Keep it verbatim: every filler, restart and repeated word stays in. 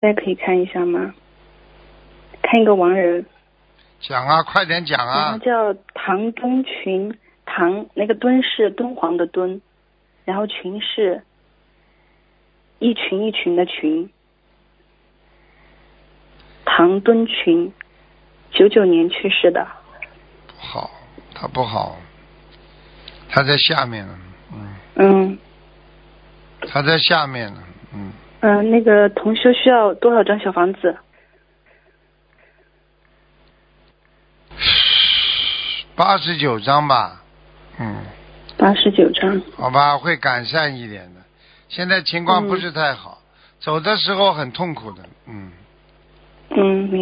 大家可以看一下吗？看一个亡人， 讲啊，快点讲然后啊！ 叫唐敦群，唐那个敦是敦煌的敦，然后群是一群一群的群，唐敦群，九九年去世的。 不好，他不好，他在下面呢，嗯， 嗯他在下面呢，嗯， 嗯、呃，那个同修需要多少张小房子？ 八十九章吧，嗯， 八十九张。 好吧，会改善一点的。现在情况不是太好， 嗯、 走的时候很痛苦的，嗯。 嗯。